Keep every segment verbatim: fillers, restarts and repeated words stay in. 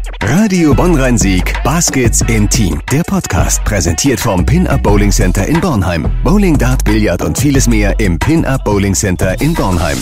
Radio Bonn-Rhein-Sieg, Baskets Intim, der Podcast, präsentiert vom Pin-Up Bowling Center in Bornheim. Bowling, Dart, Billard und vieles mehr im Pin-Up Bowling Center in Bornheim.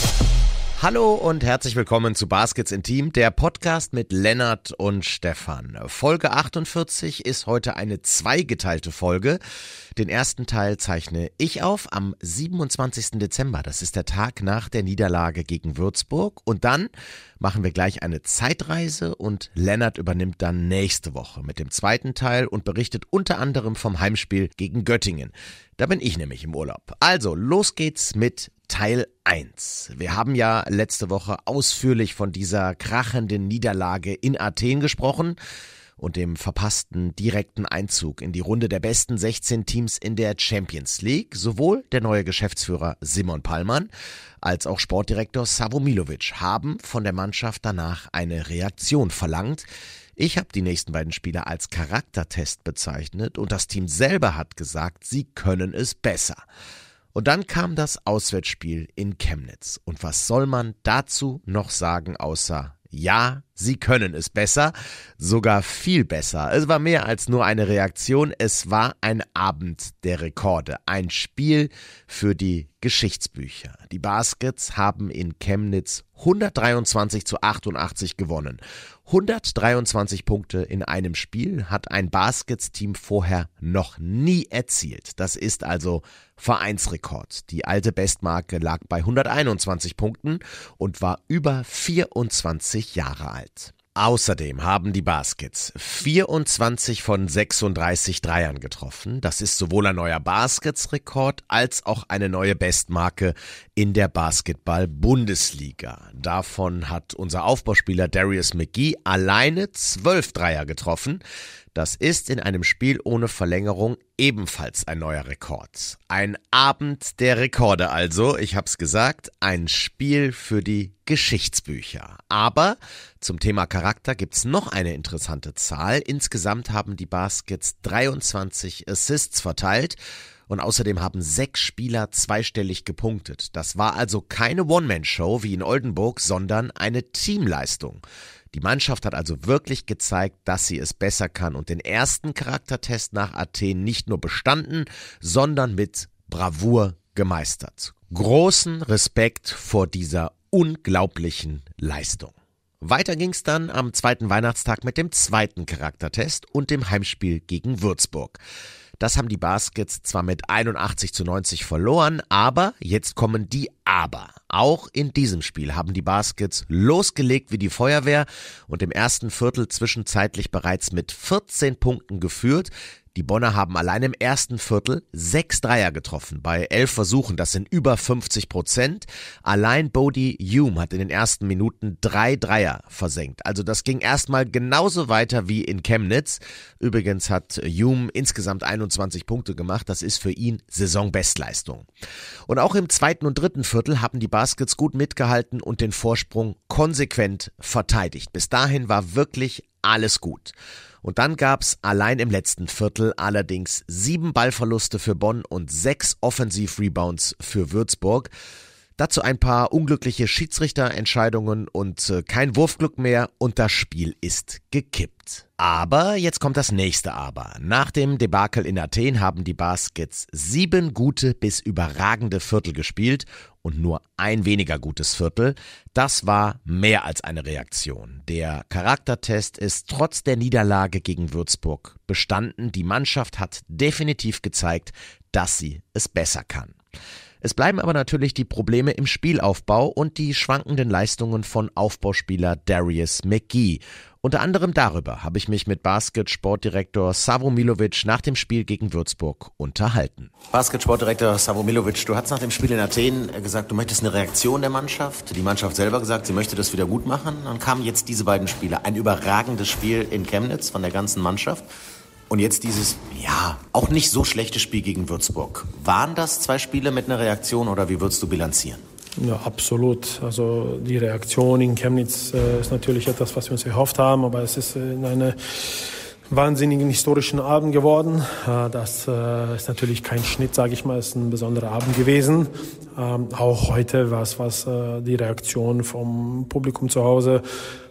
Hallo und herzlich willkommen zu Baskets Intim, der Podcast mit Lennart und Stefan. Folge achtundvierzig ist heute eine zweigeteilte Folge. Den ersten Teil zeichne ich auf am siebenundzwanzigsten Dezember. Das ist der Tag nach der Niederlage gegen Würzburg. Und dann machen wir gleich eine Zeitreise und Lennart übernimmt dann nächste Woche mit dem zweiten Teil und berichtet unter anderem vom Heimspiel gegen Göttingen. Da bin ich nämlich im Urlaub. Also, los geht's mit Teil eins. Wir haben ja letzte Woche ausführlich von dieser krachenden Niederlage in Athen gesprochen und dem verpassten direkten Einzug in die Runde der besten sechzehn Teams in der Champions League. Sowohl der neue Geschäftsführer Simon Pallmann als auch Sportdirektor Savo Milovic haben von der Mannschaft danach eine Reaktion verlangt. Ich habe die nächsten beiden Spiele als Charaktertest bezeichnet und das Team selber hat gesagt, sie können es besser. Und dann kam das Auswärtsspiel in Chemnitz. Und was soll man dazu noch sagen, außer ja, sie können es besser, sogar viel besser. Es war mehr als nur eine Reaktion, es war ein Abend der Rekorde, ein Spiel für die Geschichtsbücher. Die Baskets haben in Chemnitz hundertdreiundzwanzig zu achtundachtzig gewonnen. hundertdreiundzwanzig Punkte in einem Spiel hat ein Baskets-Team vorher noch nie erzielt. Das ist also Vereinsrekord. Die alte Bestmarke lag bei hunderteinundzwanzig Punkten und war über vierundzwanzig Jahre alt. Außerdem haben die Baskets vierundzwanzig von sechsunddreißig Dreiern getroffen. Das ist sowohl ein neuer Baskets-Rekord als auch eine neue Bestmarke in der Basketball-Bundesliga. Davon hat unser Aufbauspieler Darius McGee alleine zwölf Dreier getroffen. Das ist in einem Spiel ohne Verlängerung ebenfalls ein neuer Rekord. Ein Abend der Rekorde also, ich hab's gesagt, ein Spiel für die Geschichtsbücher. Aber zum Thema Charakter gibt's noch eine interessante Zahl. Insgesamt haben die Baskets dreiundzwanzig Assists verteilt. Und außerdem haben sechs Spieler zweistellig gepunktet. Das war also keine One-Man-Show wie in Oldenburg, sondern eine Teamleistung. Die Mannschaft hat also wirklich gezeigt, dass sie es besser kann und den ersten Charaktertest nach Athen nicht nur bestanden, sondern mit Bravour gemeistert. Großen Respekt vor dieser unglaublichen Leistung. Weiter ging's dann am zweiten Weihnachtstag mit dem zweiten Charaktertest und dem Heimspiel gegen Würzburg. Das haben die Baskets zwar mit einundachtzig zu neunzig verloren, aber jetzt kommen die Aber. Auch in diesem Spiel haben die Baskets losgelegt wie die Feuerwehr und im ersten Viertel zwischenzeitlich bereits mit vierzehn Punkten geführt. Die Bonner haben allein im ersten Viertel sechs Dreier getroffen, bei elf Versuchen, das sind über fünfzig Prozent. Allein Bodie Hume hat in den ersten Minuten drei Dreier versenkt. Also das ging erstmal genauso weiter wie in Chemnitz. Übrigens hat Hume insgesamt einundzwanzig Punkte gemacht, das ist für ihn Saisonbestleistung. Und auch im zweiten und dritten Viertel haben die Baskets gut mitgehalten und den Vorsprung konsequent verteidigt. Bis dahin war wirklich alles gut. Und dann gab's allein im letzten Viertel allerdings sieben Ballverluste für Bonn und sechs Offensiv-Rebounds für Würzburg. Dazu ein paar unglückliche Schiedsrichterentscheidungen und äh, kein Wurfglück mehr und das Spiel ist gekippt. Aber jetzt kommt das nächste Aber. Nach dem Debakel in Athen haben die Baskets sieben gute bis überragende Viertel gespielt und nur ein weniger gutes Viertel. Das war mehr als eine Reaktion. Der Charaktertest ist trotz der Niederlage gegen Würzburg bestanden. Die Mannschaft hat definitiv gezeigt, dass sie es besser kann. Es bleiben aber natürlich die Probleme im Spielaufbau und die schwankenden Leistungen von Aufbauspieler Darius McGee. Unter anderem darüber habe ich mich mit Basket-Sportdirektor Savo Milovic nach dem Spiel gegen Würzburg unterhalten. Basket-Sportdirektor Savo Milovic, du hast nach dem Spiel in Athen gesagt, du möchtest eine Reaktion der Mannschaft. Die Mannschaft selber gesagt, sie möchte das wieder gut machen. Dann kamen jetzt diese beiden Spiele. Ein überragendes Spiel in Chemnitz von der ganzen Mannschaft. Und jetzt dieses, ja, auch nicht so schlechte Spiel gegen Würzburg. Waren das zwei Spiele mit einer Reaktion oder wie würdest du bilanzieren? Ja, absolut. Also die Reaktion in Chemnitz äh, ist natürlich etwas, was wir uns erhofft haben, aber es ist in eine wahnsinnigen historischen Abend geworden. Äh, das äh, ist natürlich kein Schnitt, sage ich mal, es ist ein besonderer Abend gewesen. Ähm, auch heute, was, was äh, die Reaktion vom Publikum zu Hause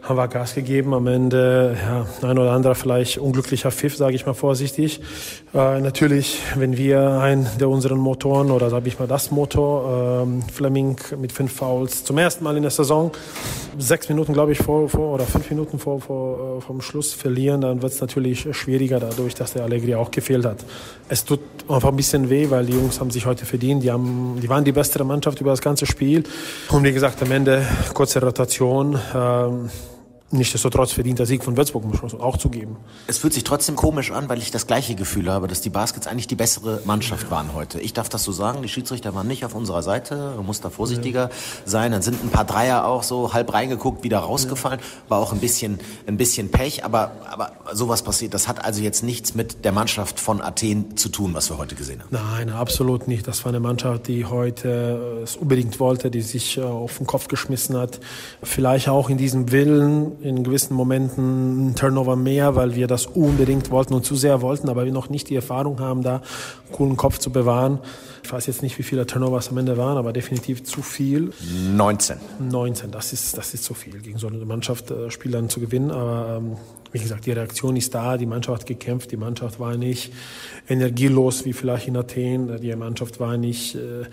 haben wir Gas gegeben. Am Ende, ja, ein oder anderer vielleicht unglücklicher Pfiff, sage ich mal vorsichtig. Äh, natürlich, wenn wir einen der unseren Motoren, oder sage ich mal das Motor, ähm, Fleming mit fünf Fouls, zum ersten Mal in der Saison, sechs Minuten, glaube ich, vor, vor oder fünf Minuten vor, vor vom Schluss verlieren, dann wird es natürlich schwieriger dadurch, dass der Allegri auch gefehlt hat. Es tut einfach ein bisschen weh, weil die Jungs haben sich heute verdient. Die, haben, die waren die bessere Mannschaft über das ganze Spiel. Und wie gesagt, am Ende kurze Rotation. Ähm, Nichtsdestotrotz verdient der Sieg von Würzburg, muss man auch zugeben. Es fühlt sich trotzdem komisch an, weil ich das gleiche Gefühl habe, dass die Baskets eigentlich die bessere Mannschaft waren heute. Ich darf das so sagen, die Schiedsrichter waren nicht auf unserer Seite, man muss da vorsichtiger ja. sein. Dann sind ein paar Dreier auch so halb reingeguckt, wieder rausgefallen. War auch ein bisschen, ein bisschen Pech, aber, aber sowas passiert. Das hat also jetzt nichts mit der Mannschaft von Athen zu tun, was wir heute gesehen haben. Nein, absolut nicht. Das war eine Mannschaft, die heute es unbedingt wollte, die sich auf den Kopf geschmissen hat. Vielleicht auch in diesem Willen, in gewissen Momenten ein Turnover mehr, weil wir das unbedingt wollten und zu sehr wollten, aber wir noch nicht die Erfahrung haben, da einen coolen Kopf zu bewahren. Ich weiß jetzt nicht, wie viele Turnovers am Ende waren, aber definitiv zu viel. neunzehn. neunzehn, das ist, das ist zu viel, gegen so eine Mannschaft äh, Spiel dann zu gewinnen. Aber ähm, wie gesagt, die Reaktion ist da, die Mannschaft hat gekämpft, die Mannschaft war nicht energielos wie vielleicht in Athen, die Mannschaft war nicht äh,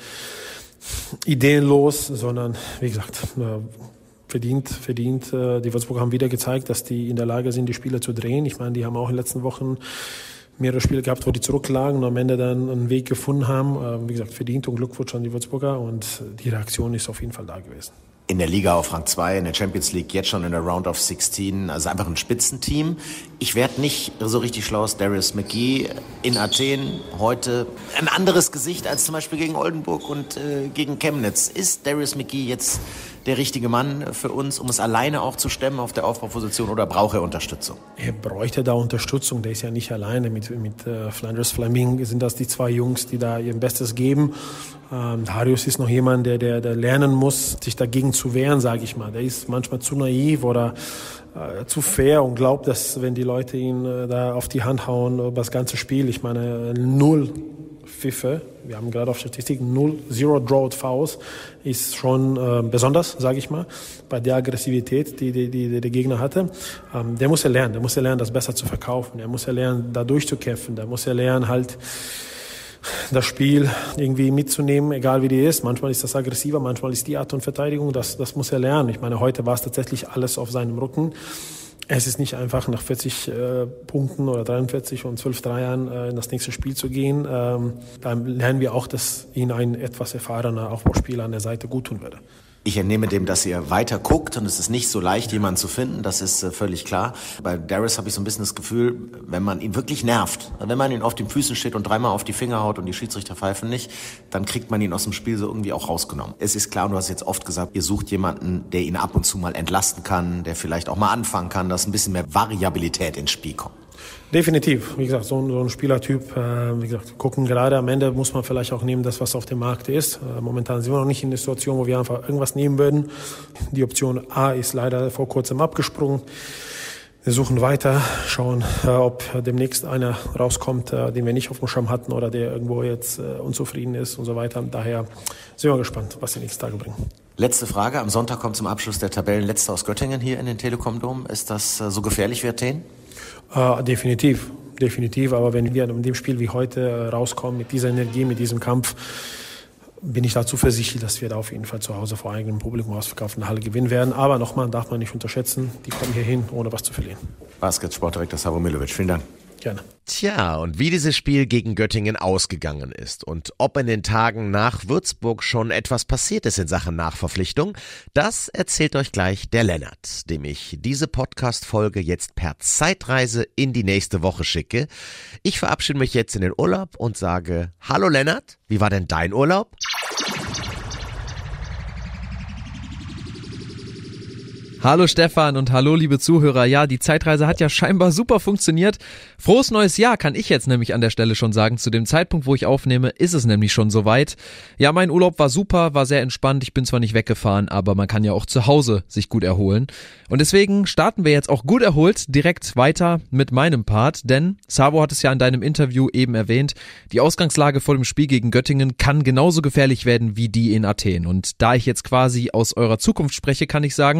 ideenlos, sondern wie gesagt, äh, Verdient, verdient. Die Würzburger haben wieder gezeigt, dass die in der Lage sind, die Spiele zu drehen. Ich meine, die haben auch in den letzten Wochen mehrere Spiele gehabt, wo die zurücklagen und am Ende dann einen Weg gefunden haben. Wie gesagt, verdient und Glückwunsch an die Würzburger und die Reaktion ist auf jeden Fall da gewesen. In der Liga auf Rang zwei, in der Champions League, jetzt schon in der Round of sechzehn, also einfach ein Spitzenteam. Ich werde nicht so richtig schlau aus Darius McGee in Athen heute ein anderes Gesicht als zum Beispiel gegen Oldenburg und äh, gegen Chemnitz. Ist Darius McGee jetzt der richtige Mann für uns, um es alleine auch zu stemmen auf der Aufbauposition, oder braucht er Unterstützung? Er bräuchte da Unterstützung, der ist ja nicht alleine. Mit, mit äh, Flanders Fleming sind das die zwei Jungs, die da ihr Bestes geben. Ähm, Darius ist noch jemand, der, der, der lernen muss, sich dagegen zu wehren, sage ich mal. Der ist manchmal zu naiv oder äh, zu fair und glaubt, dass wenn die Leute ihn äh, da auf die Hand hauen über das ganze Spiel, ich meine, null Pfiffe, wir haben gerade auf Statistiken null, zero drawed fouls, ist schon äh, besonders, sage ich mal, bei der Aggressivität, die, die, die der Gegner hatte. Ähm, der muss ja lernen, der muss ja lernen, das besser zu verkaufen, der muss ja lernen, da durchzukämpfen, der muss ja lernen, halt das Spiel irgendwie mitzunehmen, egal wie die ist. Manchmal ist das aggressiver, manchmal ist die Art und Verteidigung, das, das muss er lernen. Ich meine, heute war es tatsächlich alles auf seinem Rücken. Es ist nicht einfach, nach vierzig äh, Punkten oder dreiundvierzig und zwölf Dreiern äh, in das nächste Spiel zu gehen. Ähm, dann lernen wir auch, dass ihn ein etwas erfahrener Aufbauspieler an der Seite gut tun würde. Ich entnehme dem, dass ihr weiter guckt und es ist nicht so leicht, jemanden zu finden, das ist äh, völlig klar. Bei Darius habe ich so ein bisschen das Gefühl, wenn man ihn wirklich nervt, wenn man ihn auf den Füßen steht und dreimal auf die Finger haut und die Schiedsrichter pfeifen nicht, dann kriegt man ihn aus dem Spiel so irgendwie auch rausgenommen. Es ist klar, und du hast jetzt oft gesagt, ihr sucht jemanden, der ihn ab und zu mal entlasten kann, der vielleicht auch mal anfangen kann, dass ein bisschen mehr Variabilität ins Spiel kommt. Definitiv. Wie gesagt, so ein, so ein Spielertyp, äh, wie gesagt, gucken gerade am Ende muss man vielleicht auch nehmen, das, was auf dem Markt ist. Äh, momentan sind wir noch nicht in der Situation, wo wir einfach irgendwas nehmen würden. Die Option A ist leider vor kurzem abgesprungen. Wir suchen weiter, schauen, äh, ob demnächst einer rauskommt, äh, den wir nicht auf dem Schirm hatten oder der irgendwo jetzt äh, unzufrieden ist und so weiter. Daher sind wir gespannt, was die nächsten Tage bringen. Letzte Frage. Am Sonntag kommt zum Abschluss der Tabellenletzte aus Göttingen hier in den Telekom-Dom. Ist das äh, so gefährlich wie Athen? Uh, definitiv, definitiv. Aber wenn wir in dem Spiel wie heute äh, rauskommen, mit dieser Energie, mit diesem Kampf, bin ich da zuversichtlich, dass wir da auf jeden Fall zu Hause vor eigenem Publikum ausverkauften Halle gewinnen werden. Aber nochmal, darf man nicht unterschätzen, die kommen hier hin, ohne was zu verlieren. Basketsportdirektor Savo Milovic, vielen Dank. Gerne. Tja, und wie dieses Spiel gegen Göttingen ausgegangen ist und ob in den Tagen nach Würzburg schon etwas passiert ist in Sachen Nachverpflichtung, das erzählt euch gleich der Lennart, dem ich diese Podcast-Folge jetzt per Zeitreise in die nächste Woche schicke. Ich verabschiede mich jetzt in den Urlaub und sage, hallo Lennart, wie war denn dein Urlaub? Hallo Stefan und hallo liebe Zuhörer. Ja, die Zeitreise hat ja scheinbar super funktioniert. Frohes neues Jahr kann ich jetzt nämlich an der Stelle schon sagen. Zu dem Zeitpunkt, wo ich aufnehme, ist es nämlich schon soweit. Ja, mein Urlaub war super, war sehr entspannt. Ich bin zwar nicht weggefahren, aber man kann ja auch zu Hause sich gut erholen. Und deswegen starten wir jetzt auch gut erholt direkt weiter mit meinem Part. Denn Savo hat es ja in deinem Interview eben erwähnt, die Ausgangslage vor dem Spiel gegen Göttingen kann genauso gefährlich werden wie die in Athen. Und da ich jetzt quasi aus eurer Zukunft spreche, kann ich sagen,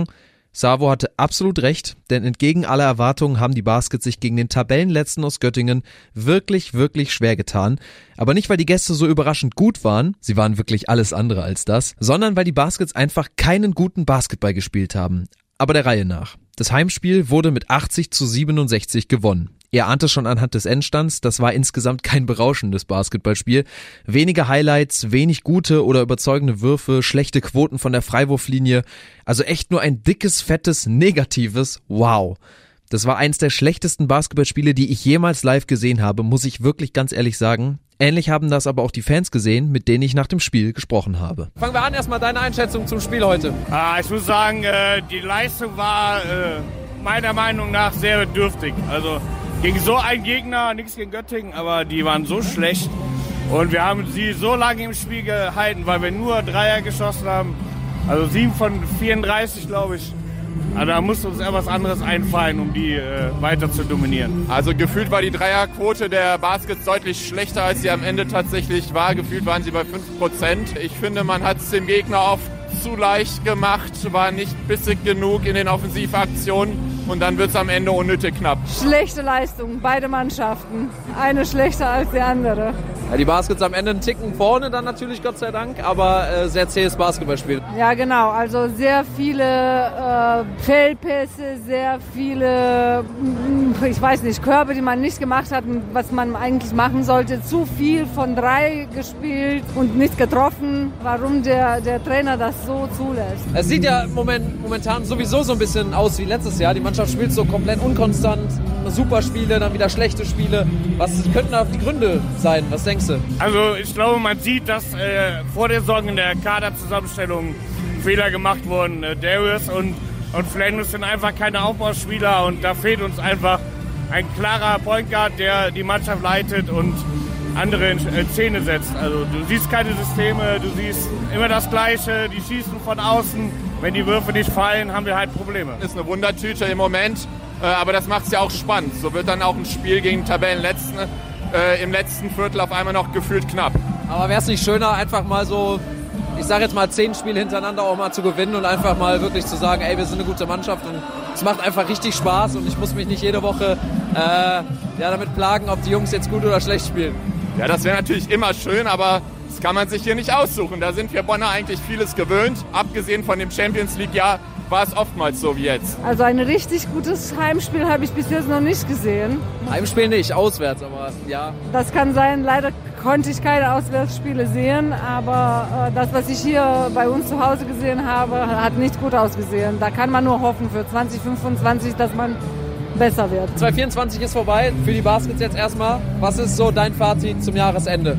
Savo hatte absolut recht, denn entgegen aller Erwartungen haben die Baskets sich gegen den Tabellenletzten aus Göttingen wirklich, wirklich schwer getan. Aber nicht, weil die Gäste so überraschend gut waren, sie waren wirklich alles andere als das, sondern weil die Baskets einfach keinen guten Basketball gespielt haben. Aber der Reihe nach. Das Heimspiel wurde mit achtzig zu siebenundsechzig gewonnen. Ihr ahnt es schon anhand des Endstands, das war insgesamt kein berauschendes Basketballspiel. Wenige Highlights, wenig gute oder überzeugende Würfe, schlechte Quoten von der Freiwurflinie. Also echt nur ein dickes, fettes, negatives Wow. Das war eins der schlechtesten Basketballspiele, die ich jemals live gesehen habe, muss ich wirklich ganz ehrlich sagen. Ähnlich haben das aber auch die Fans gesehen, mit denen ich nach dem Spiel gesprochen habe. Fangen wir an, erstmal deine Einschätzung zum Spiel heute. Ah, ich muss sagen, äh, die Leistung war äh, meiner Meinung nach sehr dürftig. Also gegen so einen Gegner, nichts gegen Göttingen, aber die waren so schlecht. Und wir haben sie so lange im Spiel gehalten, weil wir nur Dreier geschossen haben. Also sieben von vierunddreißig, glaube ich. Also da muss uns etwas anderes einfallen, um die äh, weiter zu dominieren. Also gefühlt war die Dreierquote der Baskets deutlich schlechter, als sie am Ende tatsächlich war. Gefühlt waren sie bei fünf Prozent. Ich finde, man hat es dem Gegner oft zu leicht gemacht, war nicht bissig genug in den Offensivaktionen und dann wird es am Ende unnötig knapp. Schlechte Leistung, beide Mannschaften. Eine schlechter als die andere. Ja, die Baskets am Ende einen Ticken vorne dann natürlich, Gott sei Dank, aber äh, sehr zähes Basketballspiel. Ja, genau. Also sehr viele äh, Fehlpässe, sehr viele, ich weiß nicht, Körbe, die man nicht gemacht hat, was man eigentlich machen sollte. Zu viel von drei gespielt und nicht getroffen. Warum der, der Trainer das so zulässt? Es sieht ja moment, momentan sowieso so ein bisschen aus wie letztes Jahr. Die Mannschaft spielt so komplett unkonstant. Super Spiele, dann wieder schlechte Spiele. Was könnten da die Gründe sein? Was denkst du? Also ich glaube, man sieht, dass äh, vor der Saison in der Kaderzusammenstellung Fehler gemacht wurden. Äh, Darius und, und Flanders sind einfach keine Aufbauspieler und da fehlt uns einfach ein klarer Point Guard, der die Mannschaft leitet und andere in Szene setzt. Also du siehst keine Systeme, du siehst immer das Gleiche, die schießen von außen. Wenn die Würfe nicht fallen, haben wir halt Probleme. Ist eine Wundertüte im Moment, äh, aber das macht es ja auch spannend. So wird dann auch ein Spiel gegen Tabellenletzten äh, im letzten Viertel auf einmal noch gefühlt knapp. Aber wäre es nicht schöner, einfach mal so, ich sage jetzt mal zehn Spiele hintereinander auch mal zu gewinnen und einfach mal wirklich zu sagen, ey, wir sind eine gute Mannschaft und es macht einfach richtig Spaß und ich muss mich nicht jede Woche äh, ja, damit plagen, ob die Jungs jetzt gut oder schlecht spielen. Ja, das wäre natürlich immer schön, aber das kann man sich hier nicht aussuchen. Da sind wir Bonner eigentlich vieles gewöhnt. Abgesehen von dem Champions League-Jahr war es oftmals so wie jetzt. Also ein richtig gutes Heimspiel habe ich bis jetzt noch nicht gesehen. Heimspiel nicht, auswärts, aber ja. Das kann sein, leider konnte ich keine Auswärtsspiele sehen, aber äh, das, was ich hier bei uns zu Hause gesehen habe, hat nicht gut ausgesehen. Da kann man nur hoffen für zwanzig fünfundzwanzig, dass man besser wird. zwanzig vierundzwanzig ist vorbei, für die Baskets jetzt erstmal. Was ist so dein Fazit zum Jahresende?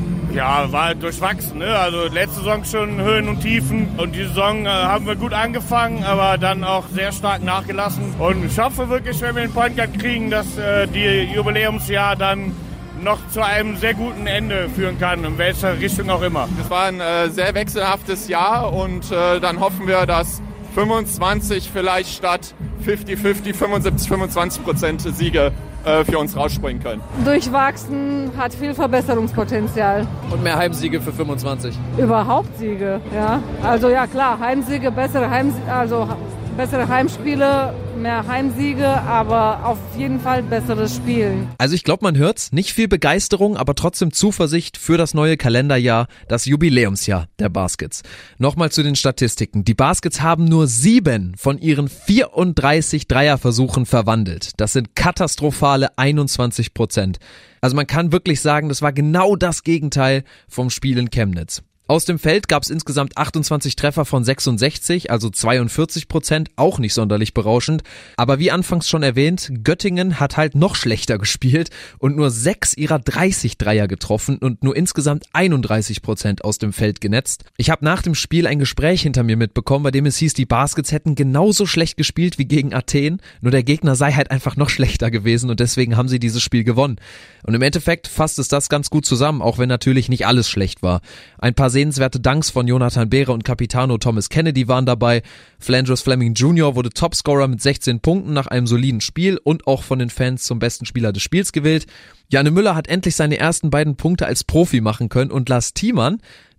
Ja, war halt durchwachsen, ne? Also letzte Saison schon Höhen und Tiefen und die Saison äh, haben wir gut angefangen, aber dann auch sehr stark nachgelassen. Und ich hoffe wirklich, wenn wir den Point Guard kriegen, dass äh, die Jubiläumsjahr dann noch zu einem sehr guten Ende führen kann, in welcher Richtung auch immer. Es war ein äh, sehr wechselhaftes Jahr und äh, dann hoffen wir, dass fünfundzwanzig vielleicht statt fünfzig fünfzig, fünfundsiebzig, fünfundzwanzig Prozent Siege äh, für uns rausspringen können. Durchwachsen, hat viel Verbesserungspotenzial. Und mehr Heimsiege für fünfundzwanzig. Überhaupt Siege, ja. Also ja klar, Heimsiege, bessere Heimsiege, also bessere Heimspiele, mehr Heimsiege, aber auf jeden Fall besseres Spielen. Also ich glaube, man hört's, nicht viel Begeisterung, aber trotzdem Zuversicht für das neue Kalenderjahr, das Jubiläumsjahr der Baskets. Nochmal zu den Statistiken. Die Baskets haben nur sieben von ihren vierunddreißig Dreierversuchen verwandelt. Das sind katastrophale einundzwanzig Prozent. Also man kann wirklich sagen, das war genau das Gegenteil vom Spiel in Chemnitz. Aus dem Feld gab es insgesamt achtundzwanzig Treffer von sechsundsechzig, also zweiundvierzig Prozent, auch nicht sonderlich berauschend. Aber wie anfangs schon erwähnt, Göttingen hat halt noch schlechter gespielt und nur sechs ihrer dreißig Dreier getroffen und nur insgesamt einunddreißig Prozent aus dem Feld genetzt. Ich habe nach dem Spiel ein Gespräch hinter mir mitbekommen, bei dem es hieß, die Baskets hätten genauso schlecht gespielt wie gegen Athen, nur der Gegner sei halt einfach noch schlechter gewesen und deswegen haben sie dieses Spiel gewonnen. Und im Endeffekt fasst es das ganz gut zusammen, auch wenn natürlich nicht alles schlecht war. Ein paar sehenswerte Danks von Jonathan Behre und Capitano Thomas Kennedy waren dabei. Flanders Fleming Junior wurde Topscorer mit sechzehn Punkten nach einem soliden Spiel und auch von den Fans zum besten Spieler des Spiels gewählt. Janne Müller hat endlich seine ersten beiden Punkte als Profi machen können und Lars Thiemann,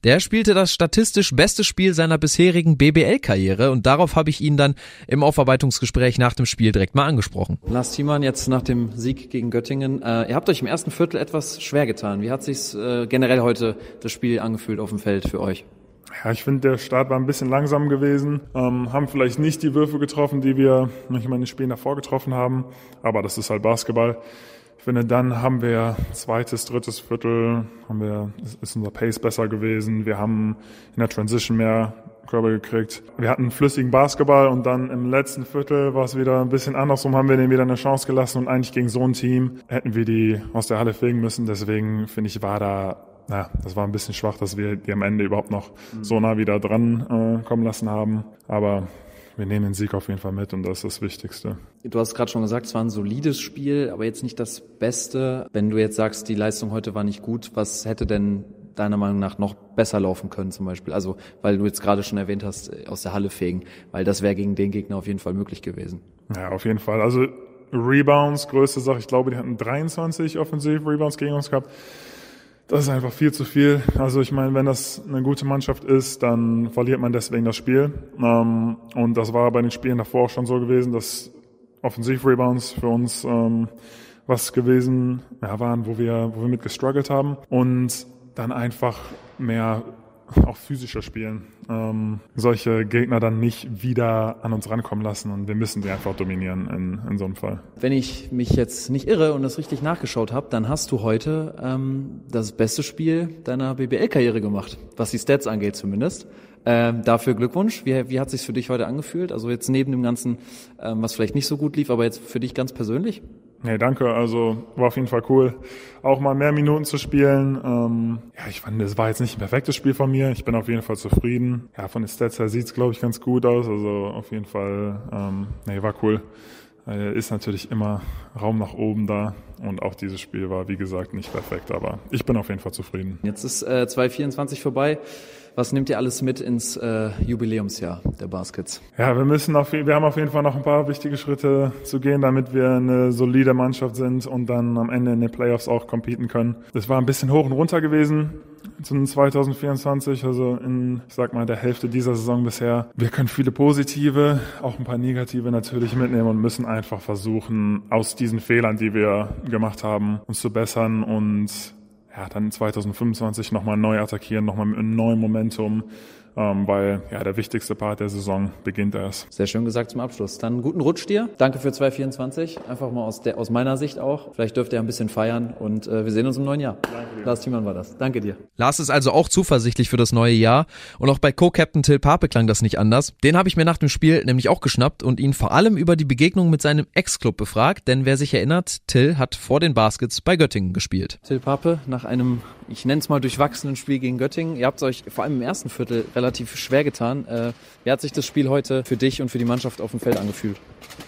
Der spielte das statistisch beste Spiel seiner bisherigen B B L-Karriere und darauf habe ich ihn dann im Aufarbeitungsgespräch nach dem Spiel direkt mal angesprochen. Lars Thiemann, jetzt nach dem Sieg gegen Göttingen. Äh, ihr habt euch im ersten Viertel etwas schwer getan. Wie hat sich's äh, generell heute das Spiel angefühlt auf dem Feld für euch? Ja, ich finde, der Start war ein bisschen langsam gewesen, ähm, haben vielleicht nicht die Würfe getroffen, die wir manchmal in den Spielen davor getroffen haben, aber das ist halt Basketball. Ich finde, dann haben wir zweites, drittes Viertel, haben wir, ist unser Pace besser gewesen, wir haben in der Transition mehr Körper gekriegt. Wir hatten flüssigen Basketball und dann im letzten Viertel war es wieder ein bisschen andersrum, haben wir denen wieder eine Chance gelassen und eigentlich gegen so ein Team hätten wir die aus der Halle fegen müssen, deswegen finde ich, war da Ja, das war ein bisschen schwach, dass wir die am Ende überhaupt noch so nah wieder dran äh, kommen lassen haben. Aber wir nehmen den Sieg auf jeden Fall mit und das ist das Wichtigste. Du hast gerade schon gesagt, es war ein solides Spiel, aber jetzt nicht das Beste. Wenn du jetzt sagst, die Leistung heute war nicht gut, was hätte denn deiner Meinung nach noch besser laufen können zum Beispiel? Also, weil du jetzt gerade schon erwähnt hast, aus der Halle fegen, weil das wäre gegen den Gegner auf jeden Fall möglich gewesen. Ja, auf jeden Fall. Also Rebounds, größte Sache, ich glaube, die hatten dreiundzwanzig Offensiv-Rebounds gegen uns gehabt. Das ist einfach viel zu viel. Also ich meine, wenn das eine gute Mannschaft ist, dann verliert man deswegen das Spiel. Und das war bei den Spielen davor auch schon so gewesen, dass Offensiv-Rebounds für uns ähm, was gewesen ja, waren, wo wir, wo wir mit gestruggelt haben. Und dann einfach mehr auch physischer spielen. Ähm, solche Gegner dann nicht wieder an uns rankommen lassen und wir müssen die einfach dominieren in, in so einem Fall. Wenn ich mich jetzt nicht irre und das richtig nachgeschaut habe, dann hast du heute ähm, das beste Spiel deiner B B L-Karriere gemacht, was die Stats angeht zumindest. Ähm, dafür Glückwunsch. Wie, wie hat sich's für dich heute angefühlt? Also jetzt neben dem Ganzen, ähm, was vielleicht nicht so gut lief, aber jetzt für dich ganz persönlich? Nee, danke. Also war auf jeden Fall cool, auch mal mehr Minuten zu spielen. Ähm, ja, ich fand, es war jetzt nicht ein perfektes Spiel von mir. Ich bin auf jeden Fall zufrieden. Ja, von den Stats her sieht's, glaube ich, ganz gut aus. Also auf jeden Fall, ähm, nee, war cool. Äh, ist natürlich immer Raum nach oben da. Und auch dieses Spiel war, wie gesagt, nicht perfekt. Aber ich bin auf jeden Fall zufrieden. Jetzt ist äh, zwanzig vierundzwanzig vorbei. Was nehmt ihr alles mit ins äh, Jubiläumsjahr der Baskets? Ja, wir müssen auf, wir haben auf jeden Fall noch ein paar wichtige Schritte zu gehen, damit wir eine solide Mannschaft sind und dann am Ende in den Playoffs auch competen können. Das war ein bisschen hoch und runter gewesen zum zwanzig vierundzwanzig, also in, ich sag mal, der Hälfte dieser Saison bisher. Wir können viele positive, auch ein paar negative natürlich mitnehmen und müssen einfach versuchen, aus diesen Fehlern, die wir gemacht haben, uns zu bessern und ja, dann zwanzig fünfundzwanzig nochmal neu attackieren, nochmal mit einem neuen Momentum, ähm, weil ja der wichtigste Part der Saison beginnt erst. Sehr schön gesagt zum Abschluss. Dann guten Rutsch dir. Danke für zwanzig vierundzwanzig. Einfach mal aus der aus meiner Sicht auch. Vielleicht dürft ihr ein bisschen feiern und äh, wir sehen uns im neuen Jahr. Danke dir. Lars Thiemann war das. Danke dir. Lars ist also auch zuversichtlich für das neue Jahr und auch bei Co-Captain Till Pape klang das nicht anders. Den habe ich mir nach dem Spiel nämlich auch geschnappt und ihn vor allem über die Begegnung mit seinem Ex-Club befragt, denn wer sich erinnert, Till hat vor den Baskets bei Göttingen gespielt. Till Pape, nach einem, ich nenne es mal durchwachsenen Spiel gegen Göttingen, ihr habt euch vor allem im ersten Viertel relativ schwer getan. Äh, wie hat sich das Spiel heute für dich und für die Mannschaft auf dem Feld angefühlt?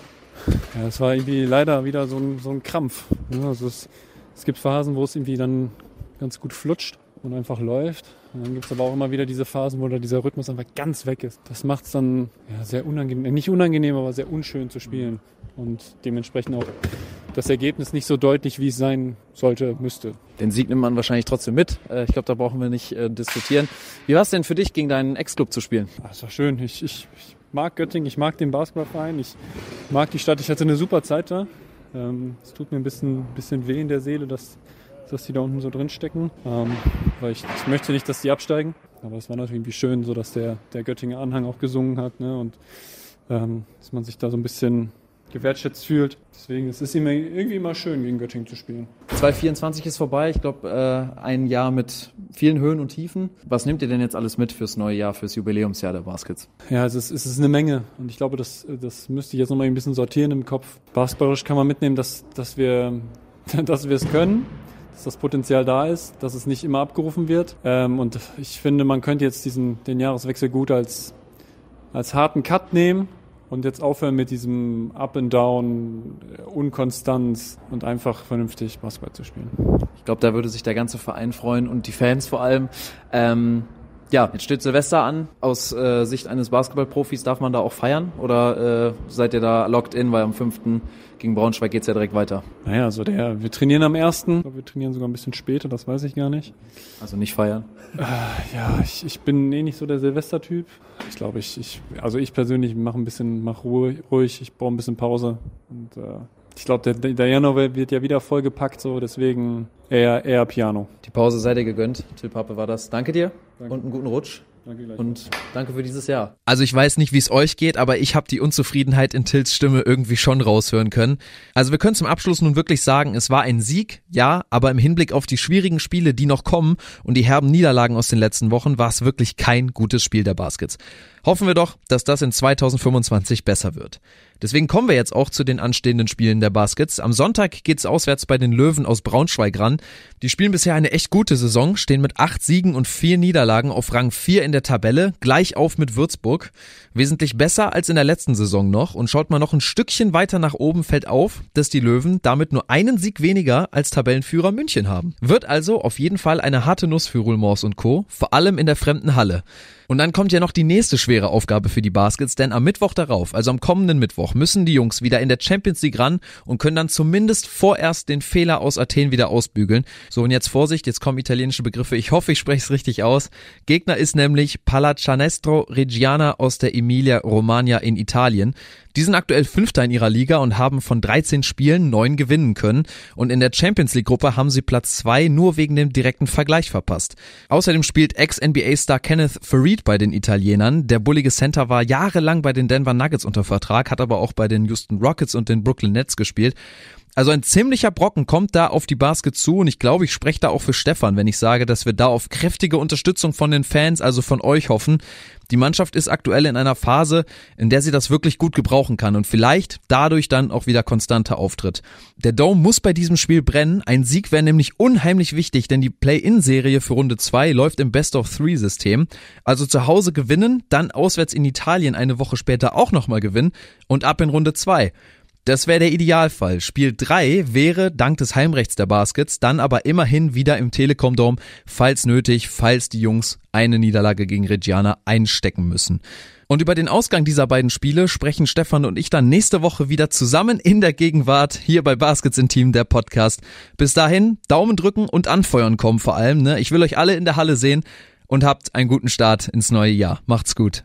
Ja, es war irgendwie leider wieder so ein, so ein Krampf. Ja, also es, es gibt Phasen, wo es irgendwie dann ganz gut flutscht und einfach läuft. Und dann gibt es aber auch immer wieder diese Phasen, wo da dieser Rhythmus einfach ganz weg ist. Das macht es dann ja, sehr unangenehm, nicht unangenehm, aber sehr unschön zu spielen. Und dementsprechend auch das Ergebnis nicht so deutlich, wie es sein sollte, müsste. Den Sieg nimmt man wahrscheinlich trotzdem mit. Ich glaube, da brauchen wir nicht äh, diskutieren. Wie war es denn für dich, gegen deinen Ex-Club zu spielen? Das war schön. Ich, ich, ich mag Göttingen, ich mag den Basketballverein, ich mag die Stadt. Ich hatte eine super Zeit da. Ähm, es tut mir ein bisschen, bisschen weh in der Seele, dass, dass die da unten so drin stecken. Ähm, weil ich, ich möchte nicht, dass die absteigen. Aber es war natürlich irgendwie schön, so dass der, der Göttinger Anhang auch gesungen hat, ne? Und ähm, dass man sich da so ein bisschen gewertschätzt fühlt. Deswegen es ist es immer, irgendwie immer schön, gegen Göttingen zu spielen. zwanzig vierundzwanzig ist vorbei. Ich glaube, äh, ein Jahr mit vielen Höhen und Tiefen. Was nehmt ihr denn jetzt alles mit fürs neue Jahr, fürs Jubiläumsjahr der Baskets? Ja, es ist, es ist eine Menge. Und ich glaube, das, das müsste ich jetzt nochmal ein bisschen sortieren im Kopf. Basketballerisch kann man mitnehmen, dass, dass wir, dass wir es können, dass das Potenzial da ist, dass es nicht immer abgerufen wird. Ähm, und ich finde, man könnte jetzt diesen, den Jahreswechsel gut als, als harten Cut nehmen. Und jetzt aufhören mit diesem Up and Down, Unkonstanz und einfach vernünftig Basketball zu spielen. Ich glaube, da würde sich der ganze Verein freuen und die Fans vor allem. Ähm, Ja, jetzt steht Silvester an. Aus äh, Sicht eines Basketballprofis darf man da auch feiern? Oder äh, seid ihr da locked in, weil am fünften gegen Braunschweig geht's ja direkt weiter? Naja, also der, wir trainieren am ersten. Wir trainieren sogar ein bisschen später, das weiß ich gar nicht. Also nicht feiern? Äh, ja, ich, ich bin eh nicht so der Silvester-Typ. Ich glaube, ich, ich, also ich persönlich mache ein bisschen, mach ruhig, ruhig, ich brauche ein bisschen Pause. Und äh, ich glaube, der, der Januar wird ja wieder vollgepackt, so deswegen eher, eher Piano. Die Pause sei dir gegönnt. Till Pape war das. Danke dir. Danke. Und einen guten Rutsch. Danke und danke für dieses Jahr. Also ich weiß nicht, wie es euch geht, aber ich habe die Unzufriedenheit in Tills Stimme irgendwie schon raushören können. Also wir können zum Abschluss nun wirklich sagen, es war ein Sieg, ja, aber im Hinblick auf die schwierigen Spiele, die noch kommen und die herben Niederlagen aus den letzten Wochen, war es wirklich kein gutes Spiel der Baskets. Hoffen wir doch, dass das in zweitausendfünfundzwanzig besser wird. Deswegen kommen wir jetzt auch zu den anstehenden Spielen der Baskets. Am Sonntag geht's auswärts bei den Löwen aus Braunschweig ran. Die spielen bisher eine echt gute Saison, stehen mit acht Siegen und vier Niederlagen auf Rang vier in der Tabelle, gleich auf mit Würzburg. Wesentlich besser als in der letzten Saison noch. Und schaut mal noch ein Stückchen weiter nach oben, fällt auf, dass die Löwen damit nur einen Sieg weniger als Tabellenführer München haben. Wird also auf jeden Fall eine harte Nuss für Ruhlmors und Co., vor allem in der fremden Halle. Und dann kommt ja noch die nächste schwere Aufgabe für die Baskets, denn am Mittwoch darauf, also am kommenden Mittwoch, müssen die Jungs wieder in der Champions League ran und können dann zumindest vorerst den Fehler aus Athen wieder ausbügeln. So, und jetzt Vorsicht, jetzt kommen italienische Begriffe, ich hoffe, ich spreche es richtig aus. Gegner ist nämlich Pallacanestro Reggiana aus der Emilia-Romagna in Italien. Die sind aktuell Fünfter in ihrer Liga und haben von dreizehn Spielen neun gewinnen können. Und in der Champions League Gruppe haben sie Platz zwei nur wegen dem direkten Vergleich verpasst. Außerdem spielt Ex-N B A-Star Kenneth Faried bei den Italienern. Der bullige Center war jahrelang bei den Denver Nuggets unter Vertrag, hat aber auch bei den Houston Rockets und den Brooklyn Nets gespielt. Also ein ziemlicher Brocken kommt da auf die Baskets zu und ich glaube, ich spreche da auch für Stefan, wenn ich sage, dass wir da auf kräftige Unterstützung von den Fans, also von euch hoffen. Die Mannschaft ist aktuell in einer Phase, in der sie das wirklich gut gebrauchen kann und vielleicht dadurch dann auch wieder konstanter auftritt. Der Dome muss bei diesem Spiel brennen, ein Sieg wäre nämlich unheimlich wichtig, denn die Play-In-Serie für Runde zwei läuft im Best-of-Three-System. Also zu Hause gewinnen, dann auswärts in Italien eine Woche später auch nochmal gewinnen und ab in Runde zwei. Das wäre der Idealfall. Spiel drei wäre dank des Heimrechts der Baskets dann aber immerhin wieder im Telekom Dome, falls nötig, falls die Jungs eine Niederlage gegen Reggiana einstecken müssen. Und über den Ausgang dieser beiden Spiele sprechen Stefan und ich dann nächste Woche wieder zusammen in der Gegenwart hier bei Baskets Intim, der Podcast. Bis dahin, Daumen drücken und anfeuern kommen vor allem. Ne? Ich will euch alle in der Halle sehen und habt einen guten Start ins neue Jahr. Macht's gut.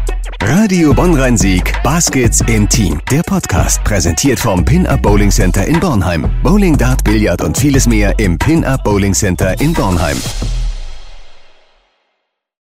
Radio Bonn-Rhein-Sieg, Baskets Intim, der Podcast, präsentiert vom Pin-Up Bowling Center in Bornheim. Bowling, Dart, Billard und vieles mehr im Pin-Up Bowling Center in Bornheim.